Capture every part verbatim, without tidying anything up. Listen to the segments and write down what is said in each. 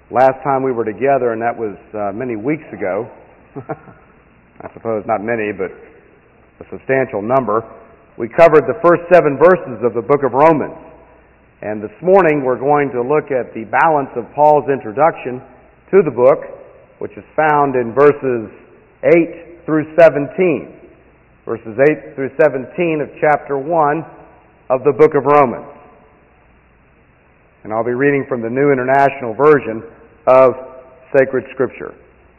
last time we were together, and that was uh, many weeks ago. I suppose not many, but a substantial number. We covered the first seven verses of the book of Romans. And this morning we're going to look at the balance of Paul's introduction to the book, which is found in verses eight through seventeen. Verses eight through seventeen of chapter one of the book of Romans. And I'll be reading from the New International Version of Sacred Scripture.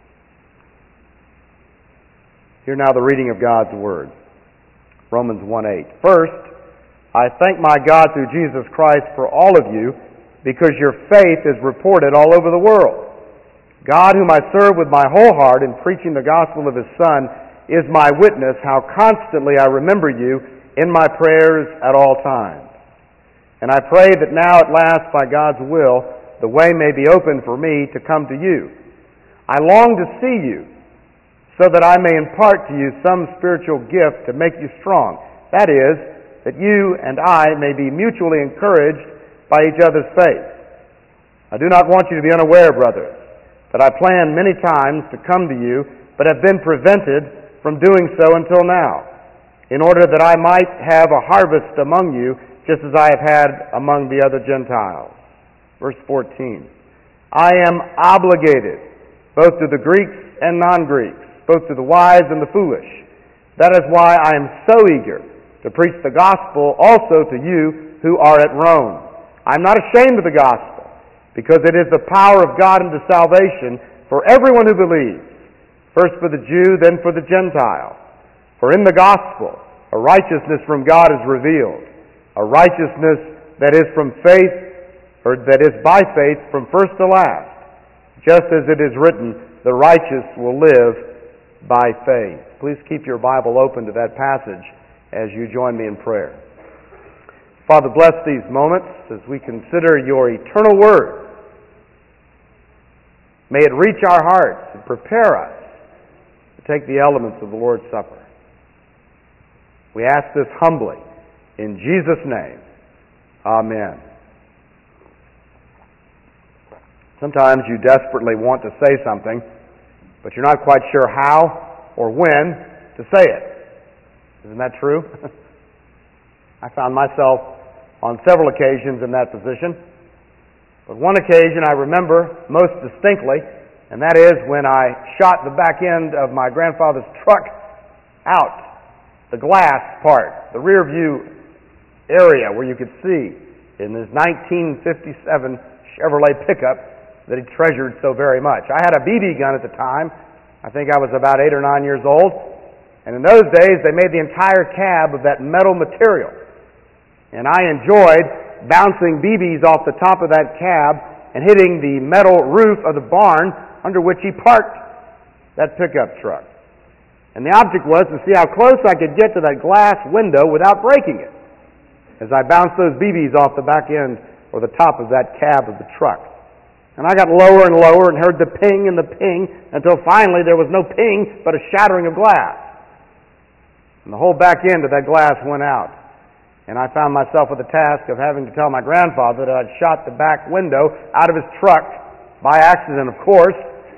Hear now the reading of God's Word. Romans one eight. First, I thank my God through Jesus Christ for all of you, because your faith is reported all over the world. God, whom I serve with my whole heart in preaching the gospel of His Son, is my witness how constantly I remember you in my prayers at all times. And I pray that now at last, by God's will, the way may be open for me to come to you. I long to see you, so that I may impart to you some spiritual gift to make you strong. That is, that you and I may be mutually encouraged by each other's faith. I do not want you to be unaware, brothers, that I planned many times to come to you, but have been prevented from doing so until now, in order that I might have a harvest among you, just as I have had among the other Gentiles. Verse fourteen. I am obligated, both to the Greeks and non-Greeks, both to the wise and the foolish. That is why I am so eager to preach the gospel also to you who are at Rome. I am not ashamed of the gospel, because it is the power of God unto salvation for everyone who believes, first for the Jew, then for the Gentile. For in the gospel a righteousness from God is revealed, a righteousness that is from faith, or that is by faith from first to last, just as it is written, the righteous will live by faith. Please keep your Bible open to that passage as you join me in prayer. Father, bless these moments as we consider your eternal word. May it reach our hearts and prepare us to take the elements of the Lord's Supper. We ask this humbly in Jesus' name. Amen. Sometimes you desperately want to say something, but you're not quite sure how or when to say it. Isn't that true? I found myself on several occasions in that position. But one occasion I remember most distinctly, and that is when I shot the back end of my grandfather's truck out, the glass part, the rear view area where you could see in this nineteen fifty-seven Chevrolet pickup that he treasured so very much. I had a B B gun at the time. I think I was about eight or nine years old. And in those days, they made the entire cab of that metal material. And I enjoyed bouncing B Bs off the top of that cab and hitting the metal roof of the barn under which he parked that pickup truck. And the object was to see how close I could get to that glass window without breaking it, as I bounced those B Bs off the back end or the top of that cab of the truck. And I got lower and lower and heard the ping and the ping until finally there was no ping but a shattering of glass. And the whole back end of that glass went out. And I found myself with the task of having to tell my grandfather that I'd shot the back window out of his truck, by accident of course,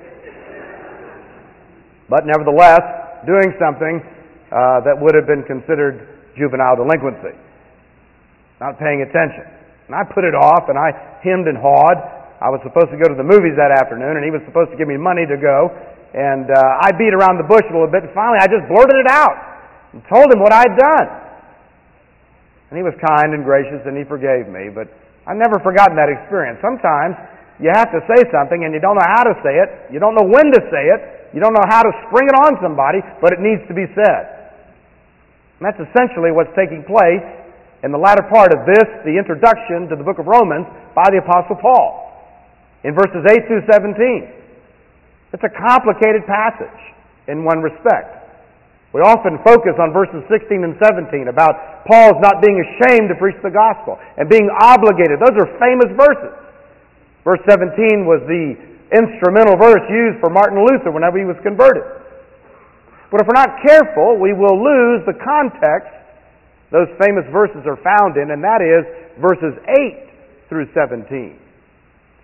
but nevertheless doing something uh, that would have been considered juvenile delinquency. Not paying attention. And I put it off and I hemmed and hawed. I was supposed to go to the movies that afternoon, and he was supposed to give me money to go. And uh, I beat around the bush a little bit, and finally I just blurted it out and told him what I'd done. And he was kind and gracious, and he forgave me, but I've never forgotten that experience. Sometimes you have to say something, and you don't know how to say it, you don't know when to say it, you don't know how to spring it on somebody, but it needs to be said. And that's essentially what's taking place in the latter part of this, the introduction to the book of Romans by the Apostle Paul. In verses eight through seventeen. It's a complicated passage in one respect. We often focus on verses sixteen and seventeen about Paul's not being ashamed to preach the gospel and being obligated. Those are famous verses. Verse seventeen was the instrumental verse used for Martin Luther whenever he was converted. But if we're not careful, we will lose the context those famous verses are found in, and that is verses eight through seventeen.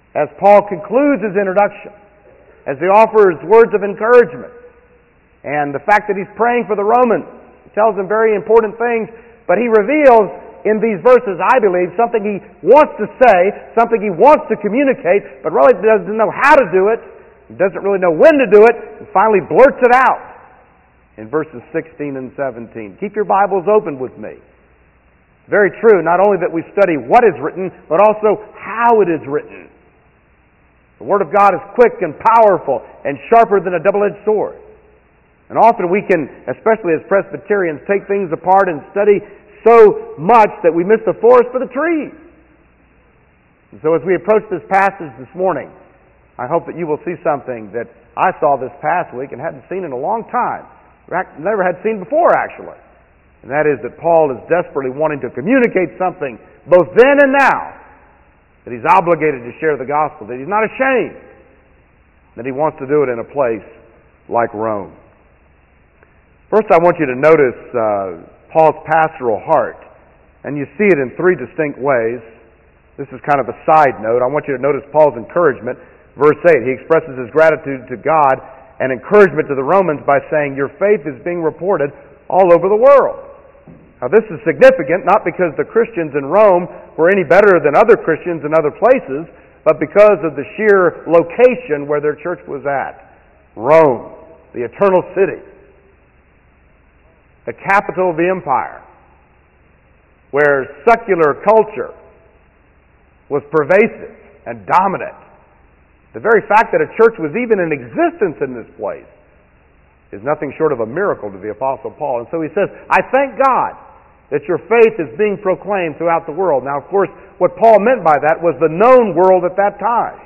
as Paul concludes his introduction, as he offers words of encouragement, and the fact that he's praying for the Romans. He tells them very important things, but he reveals in these verses, I believe, something he wants to say, something he wants to communicate, but really doesn't know how to do it. He doesn't really know when to do it, and finally blurts it out in verses sixteen and seventeen. Keep your Bibles open with me. It's very true, not only that we study what is written, but also how it is written. The Word of God is quick and powerful and sharper than a double-edged sword. And often we can, especially as Presbyterians, take things apart and study so much that we miss the forest for the trees. And so as we approach this passage this morning, I hope that you will see something that I saw this past week and hadn't seen in a long time. Never had seen before, actually. And that is that Paul is desperately wanting to communicate something both then and now, that he's obligated to share the gospel, that he's not ashamed, that he wants to do it in a place like Rome. First, I want you to notice uh, Paul's pastoral heart, and you see it in three distinct ways. This is kind of a side note. I want you to notice Paul's encouragement. Verse eight, he expresses his gratitude to God and encouragement to the Romans by saying, your faith is being reported all over the world. Now this is significant, not because the Christians in Rome were any better than other Christians in other places, but because of the sheer location where their church was at. Rome, the eternal city, the capital of the empire, where secular culture was pervasive and dominant. The very fact that a church was even in existence in this place is nothing short of a miracle to the Apostle Paul. And so he says, I thank God that your faith is being proclaimed throughout the world. Now, of course, what Paul meant by that was the known world at that time.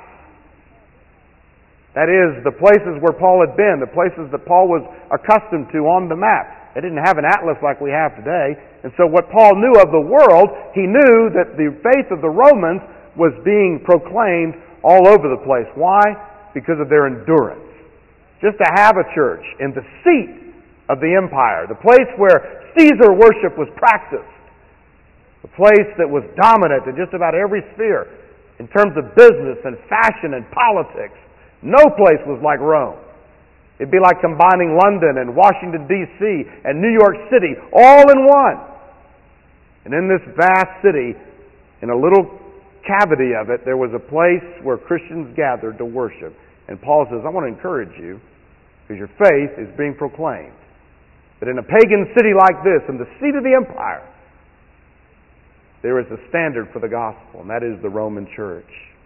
That is, the places where Paul had been, the places that Paul was accustomed to on the map. They didn't have an atlas like we have today. And so what Paul knew of the world, he knew that the faith of the Romans was being proclaimed all over the place. Why? Because of their endurance. Just to have a church in the seat of the empire, the place where Caesar worship was practiced, the place that was dominant in just about every sphere in terms of business and fashion and politics. No place was like Rome. It'd be like combining London and Washington, D C and New York City all in one. And in this vast city, in a little cavity of it, there was a place where Christians gathered to worship. And Paul says, I want to encourage you, because your faith is being proclaimed, that in a pagan city like this, in the seat of the empire, there is a standard for the gospel, and that is the Roman church.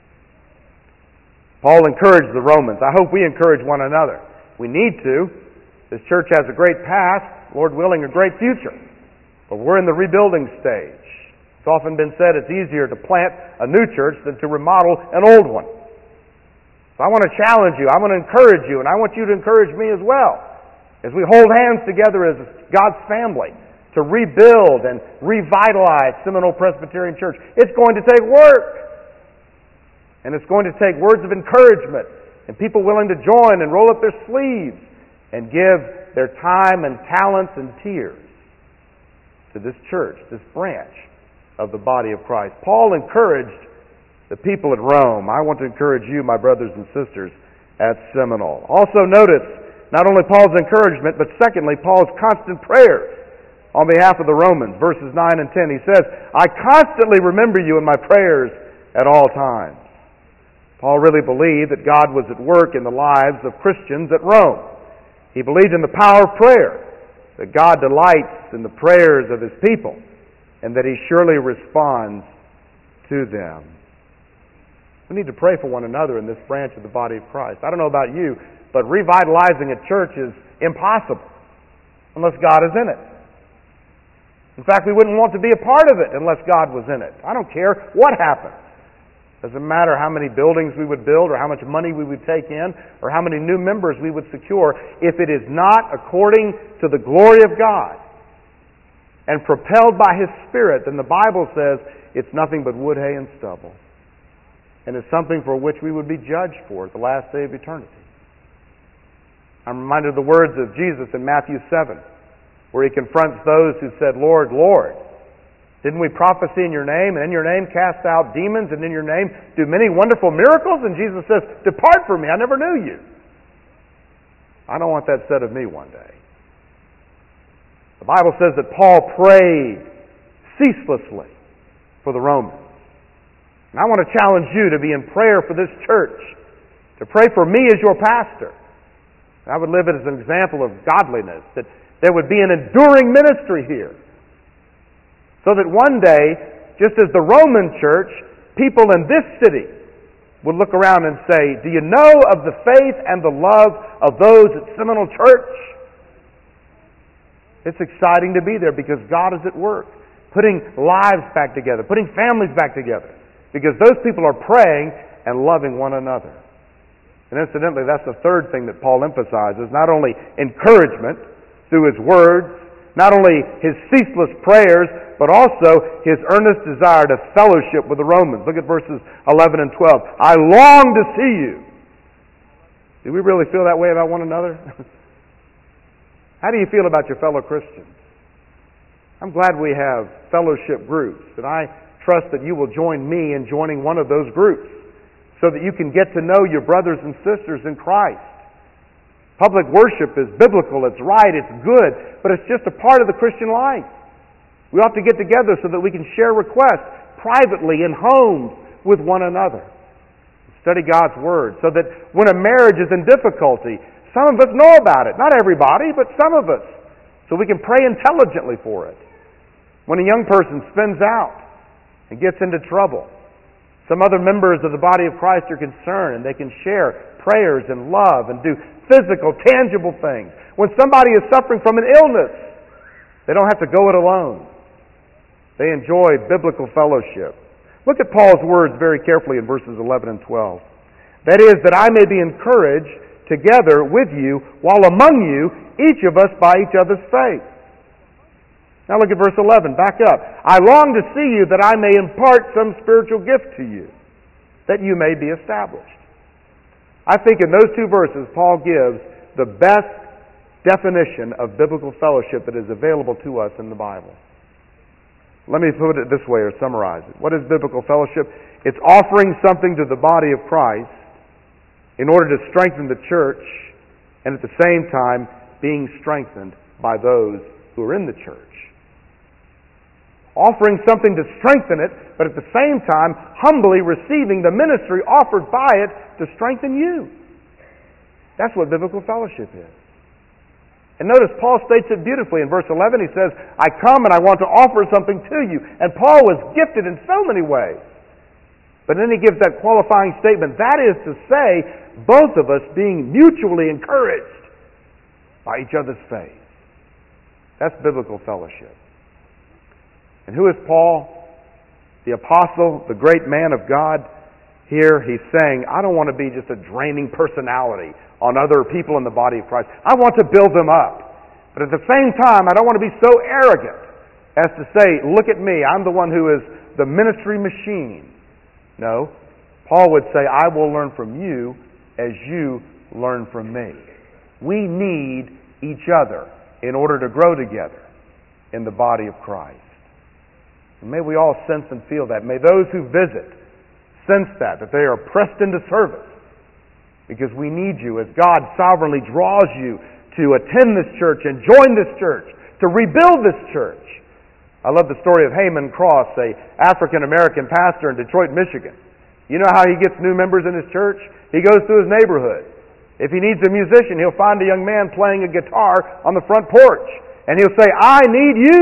Paul encouraged the Romans. I hope we encourage one another. We need to. This church has a great past, Lord willing, a great future. But we're in the rebuilding stage. It's often been said it's easier to plant a new church than to remodel an old one. So I want to challenge you, I want to encourage you, and I want you to encourage me as well, as we hold hands together as God's family to rebuild and revitalize Seminole Presbyterian Church. It's going to take work. And it's going to take words of encouragement and people willing to join and roll up their sleeves and give their time and talents and tears to this church, this branch of the body of Christ. Paul encouraged the people at Rome. I want to encourage you, my brothers and sisters, at Seminole. Also notice not only Paul's encouragement, but secondly, Paul's constant prayers on behalf of the Romans. Verses nine and ten, he says, I constantly remember you in my prayers at all times. Paul really believed that God was at work in the lives of Christians at Rome. He believed in the power of prayer, that God delights in the prayers of His people, and that He surely responds to them. We need to pray for one another in this branch of the body of Christ. I don't know about you, but revitalizing a church is impossible unless God is in it. In fact, we wouldn't want to be a part of it unless God was in it. I don't care what happens. Doesn't matter how many buildings we would build or how much money we would take in or how many new members we would secure. If it is not according to the glory of God and propelled by His Spirit, then the Bible says it's nothing but wood, hay, and stubble. And it's something for which we would be judged for at the last day of eternity. I'm reminded of the words of Jesus in Matthew seven, where He confronts those who said, Lord, Lord, Didn't we prophesy in your name, and in your name cast out demons, and in your name do many wonderful miracles? And Jesus says, depart from me, I never knew you. I don't want that said of me one day. The Bible says that Paul prayed ceaselessly for the Romans. And I want to challenge you to be in prayer for this church, to pray for me as your pastor. And I would live it as an example of godliness, that there would be an enduring ministry here. So that one day, just as the Roman church, people in this city would look around and say, do you know of the faith and the love of those at Seminole Church? It's exciting to be there because God is at work, putting lives back together, putting families back together, because those people are praying and loving one another. And incidentally, that's the third thing that Paul emphasizes, not only encouragement through his words, not only his ceaseless prayers, but also his earnest desire to fellowship with the Romans. Look at verses eleven and twelve. I long to see you. Do we really feel that way about one another? How do you feel about your fellow Christians? I'm glad we have fellowship groups, and I trust that you will join me in joining one of those groups so that you can get to know your brothers and sisters in Christ. Public worship is biblical, it's right, it's good, but it's just a part of the Christian life. We ought to get together so that we can share requests privately in homes with one another. Study God's Word so that when a marriage is in difficulty, some of us know about it. Not everybody, but some of us. So we can pray intelligently for it. When a young person spins out and gets into trouble, some other members of the body of Christ are concerned and they can share prayers and love and do physical, tangible things. When somebody is suffering from an illness, they don't have to go it alone. They enjoy biblical fellowship. Look at Paul's words very carefully in verses eleven and twelve. That is, that I may be encouraged together with you, while among you, each of us by each other's faith. Now look at verse eleven, back up. I long to see you that I may impart some spiritual gift to you, that you may be established. I think in those two verses, Paul gives the best definition of biblical fellowship that is available to us in the Bible. Let me put it this way or summarize it. What is biblical fellowship? It's offering something to the body of Christ in order to strengthen the church, and at the same time being strengthened by those who are in the church. Offering something to strengthen it, but at the same time humbly receiving the ministry offered by it to strengthen you. That's what biblical fellowship is. And notice Paul states it beautifully in verse eleven. He says, I come and I want to offer something to you. And Paul was gifted in so many ways. But then he gives that qualifying statement. That is to say, both of us being mutually encouraged by each other's faith. That's biblical fellowship. And who is Paul? The apostle, the great man of God. Here he's saying, I don't want to be just a draining personality on other people in the body of Christ. I want to build them up. But at the same time, I don't want to be so arrogant as to say, look at me, I'm the one who is the ministry machine. No. Paul would say, I will learn from you as you learn from me. We need each other in order to grow together in the body of Christ. And may we all sense and feel that. May those who visit sense that, that they are pressed into service. Because we need you as God sovereignly draws you to attend this church and join this church, to rebuild this church. I love the story of Haman Cross, a African-American pastor in Detroit, Michigan. You know how he gets new members in his church? He goes through his neighborhood. If he needs a musician, he'll find a young man playing a guitar on the front porch. And he'll say, I need you.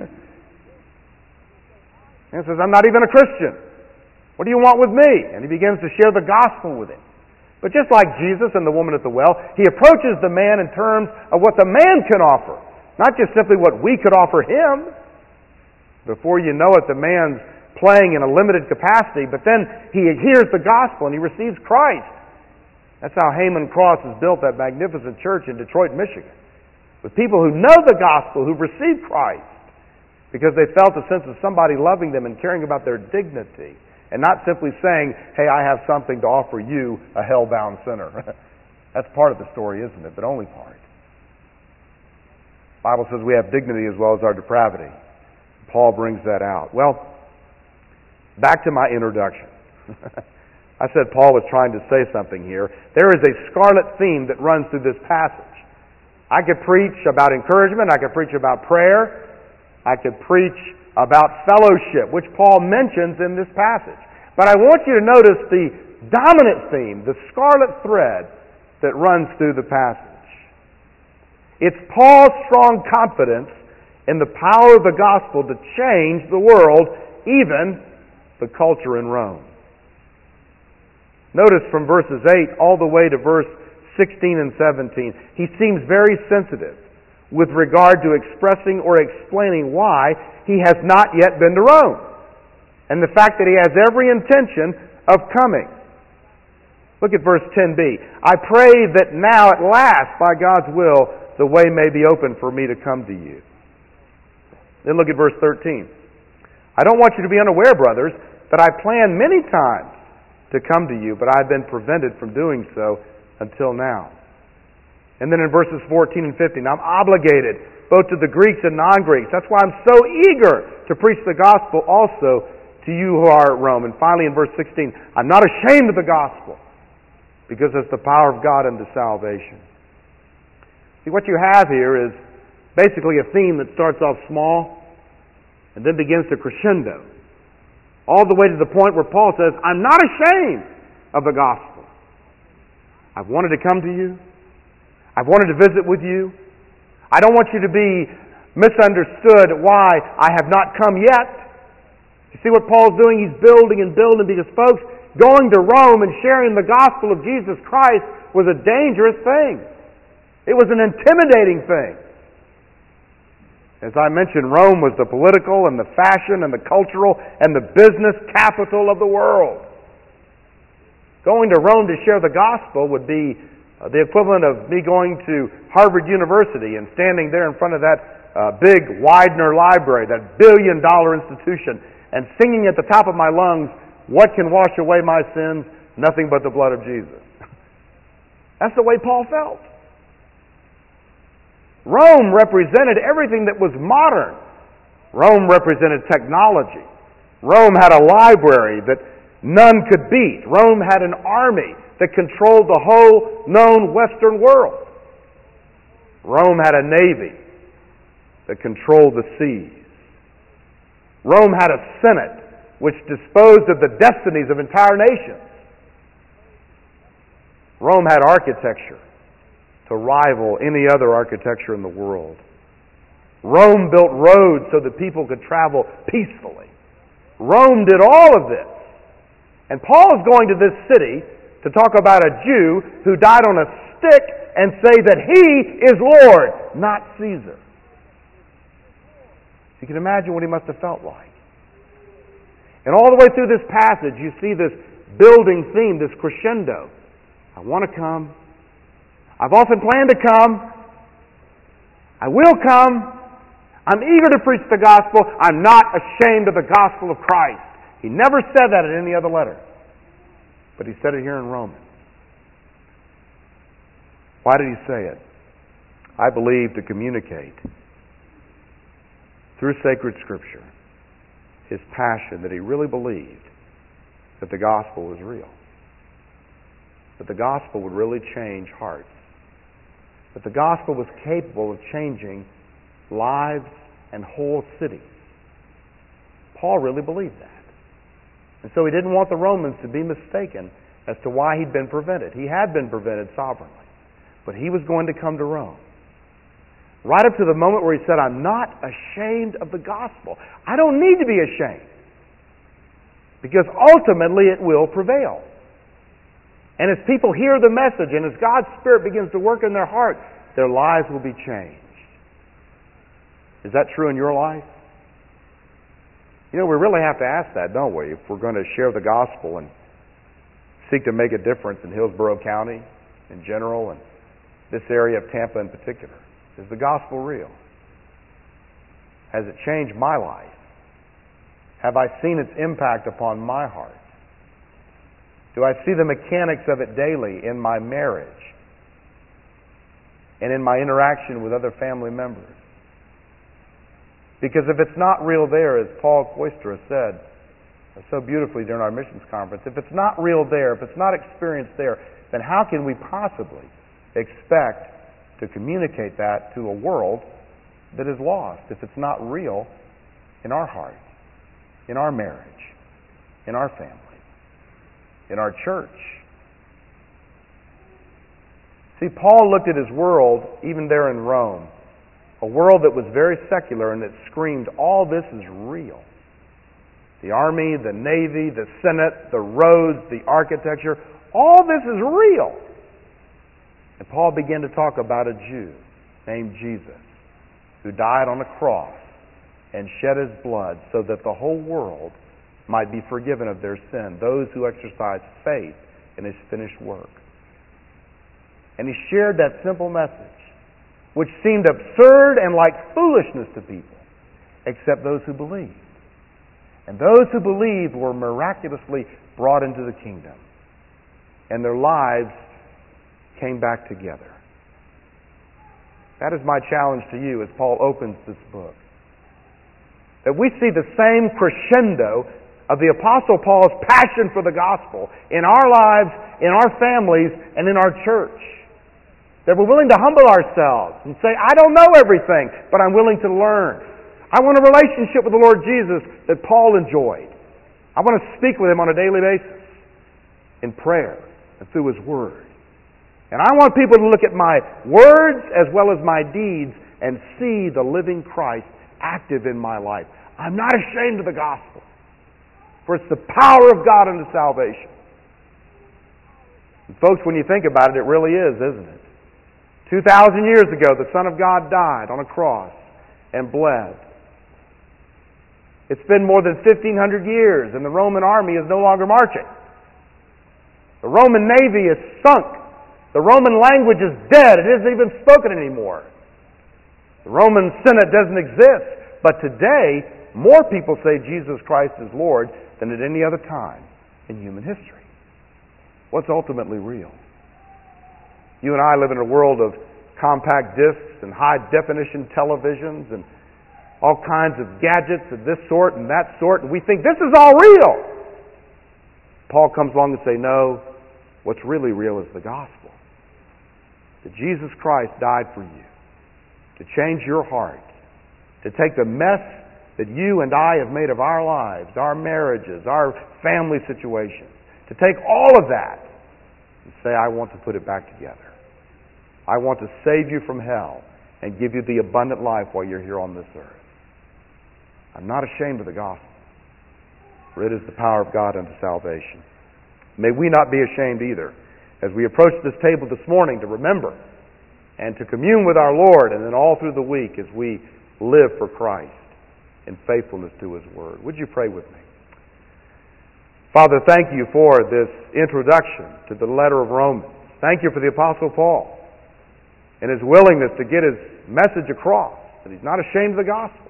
And he says, I'm not even a Christian. What do you want with me? And he begins to share the gospel with him. But just like Jesus and the woman at the well, he approaches the man in terms of what the man can offer, not just simply what we could offer him. Before you know it, the man's playing in a limited capacity, but then he hears the gospel and he receives Christ. That's how Haman Cross has built that magnificent church in Detroit, Michigan, with people who know the gospel, who've received Christ, because they felt a sense of somebody loving them and caring about their dignity, and not simply saying, hey, I have something to offer you, a hell-bound sinner. That's part of the story, isn't it? But only part. The Bible says we have dignity as well as our depravity. Paul brings that out. Well, back to my introduction. I said Paul was trying to say something here. There is a scarlet theme that runs through this passage. I could preach about encouragement. I could preach about prayer. I could preach about fellowship, which Paul mentions in this passage. But I want you to notice the dominant theme, the scarlet thread that runs through the passage. It's Paul's strong confidence in the power of the gospel to change the world, even the culture in Rome. Notice from verses eight all the way to verse sixteen and seventeen, he seems very sensitive with regard to expressing or explaining why he has not yet been to Rome, and the fact that he has every intention of coming. Look at verse ten b. I pray that now at last, by God's will, the way may be open for me to come to you. Then look at verse thirteen. I don't want you to be unaware, brothers, that I planned many times to come to you, but I've been prevented from doing so until now. And then in verses fourteen and fifteen, I'm obligated both to the Greeks and non-Greeks. That's why I'm so eager to preach the gospel also to you who are at Rome. And finally in verse sixteen, I'm not ashamed of the gospel, because it's the power of God unto salvation. See, what you have here is basically a theme that starts off small and then begins to crescendo, all the way to the point where Paul says, I'm not ashamed of the gospel. I've wanted to come to you. I've wanted to visit with you. I don't want you to be misunderstood why I have not come yet. You see what Paul's doing? He's building and building, because, folks, going to Rome and sharing the gospel of Jesus Christ was a dangerous thing. It was an intimidating thing. As I mentioned, Rome was the political and the fashion and the cultural and the business capital of the world. Going to Rome to share the gospel would be the equivalent of me going to Harvard University and standing there in front of that uh, big Widener Library, that billion-dollar institution, and singing at the top of my lungs, what can wash away my sins? Nothing but the blood of Jesus. That's the way Paul felt. Rome represented everything that was modern. Rome represented technology. Rome had a library that none could beat. Rome had an army that controlled the whole known Western world. Rome had a navy that controlled the seas. Rome had a senate which disposed of the destinies of entire nations. Rome had architecture to rival any other architecture in the world. Rome built roads so that people could travel peacefully. Rome did all of this. And Paul is going to this city to talk about a Jew who died on a stick and say that he is Lord, not Caesar. You can imagine what he must have felt like. And all the way through this passage, you see this building theme, this crescendo. I want to come. I've often planned to come. I will come. I'm eager to preach the gospel. I'm not ashamed of the gospel of Christ. He never said that in any other letter, but he said it here in Romans. Why did he say it? I believe to communicate through sacred Scripture his passion that he really believed that the gospel was real, that the gospel would really change hearts, that the gospel was capable of changing lives and whole cities. Paul really believed that. And so he didn't want the Romans to be mistaken as to why he'd been prevented. He had been prevented sovereignly, but he was going to come to Rome. Right up to the moment where he said, I'm not ashamed of the gospel. I don't need to be ashamed, because ultimately it will prevail. And as people hear the message and as God's Spirit begins to work in their heart, their lives will be changed. Is that true in your life? You know, we really have to ask that, don't we, if we're going to share the gospel and seek to make a difference in Hillsborough County in general and this area of Tampa in particular. Is the gospel real? Has it changed my life? Have I seen its impact upon my heart? Do I see the mechanics of it daily in my marriage and in my interaction with other family members? Because if it's not real there, as Paul Koistra said so beautifully during our missions conference, if it's not real there, if it's not experienced there, then how can we possibly expect to communicate that to a world that is lost if it's not real in our hearts, in our marriage, in our family, in our church? See, Paul looked at his world, even there in Rome, a world that was very secular and that screamed, all this is real. The army, the navy, the senate, the roads, the architecture, all this is real. And Paul began to talk about a Jew named Jesus who died on a cross and shed his blood so that the whole world might be forgiven of their sin, those who exercise faith in his finished work. And he shared that simple message, which seemed absurd and like foolishness to people, except those who believed. And those who believed were miraculously brought into the kingdom, and their lives came back together. That is my challenge to you as Paul opens this book. That we see the same crescendo of the Apostle Paul's passion for the gospel in our lives, in our families, and in our church. That we're willing to humble ourselves and say, I don't know everything, but I'm willing to learn. I want a relationship with the Lord Jesus that Paul enjoyed. I want to speak with Him on a daily basis in prayer and through His Word. And I want people to look at my words as well as my deeds and see the living Christ active in my life. I'm not ashamed of the gospel, for it's the power of God unto salvation. And folks, when you think about it, it really is, isn't it? Two thousand years ago, the Son of God died on a cross and bled. It's been more than fifteen hundred years, and the Roman army is no longer marching. The Roman navy is sunk. The Roman language is dead. It isn't even spoken anymore. The Roman Senate doesn't exist. But today, more people say Jesus Christ is Lord than at any other time in human history. What's ultimately real? You and I live in a world of compact discs and high-definition televisions and all kinds of gadgets of this sort and that sort, and we think this is all real. Paul comes along and says, no, what's really real is the gospel. That Jesus Christ died for you to change your heart, to take the mess that you and I have made of our lives, our marriages, our family situations, to take all of that and say, I want to put it back together. I want to save you from hell and give you the abundant life while you're here on this earth. I'm not ashamed of the gospel, for it is the power of God unto salvation. May we not be ashamed either as we approach this table this morning to remember and to commune with our Lord, and then all through the week as we live for Christ in faithfulness to His Word. Would you pray with me? Father, thank you for this introduction to the letter of Romans. Thank you for the Apostle Paul and his willingness to get his message across, that he's not ashamed of the gospel.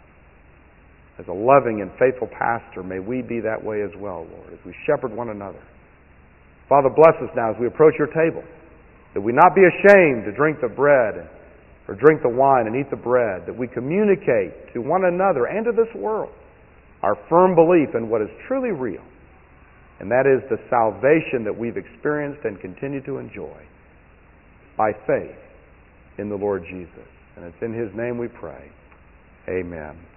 As a loving and faithful pastor, may we be that way as well, Lord, as we shepherd one another. Father, bless us now as we approach your table, that we not be ashamed to drink the bread or drink the wine and eat the bread, that we communicate to one another and to this world our firm belief in what is truly real, and that is the salvation that we've experienced and continue to enjoy by faith in the Lord Jesus. And it's in His name we pray. Amen.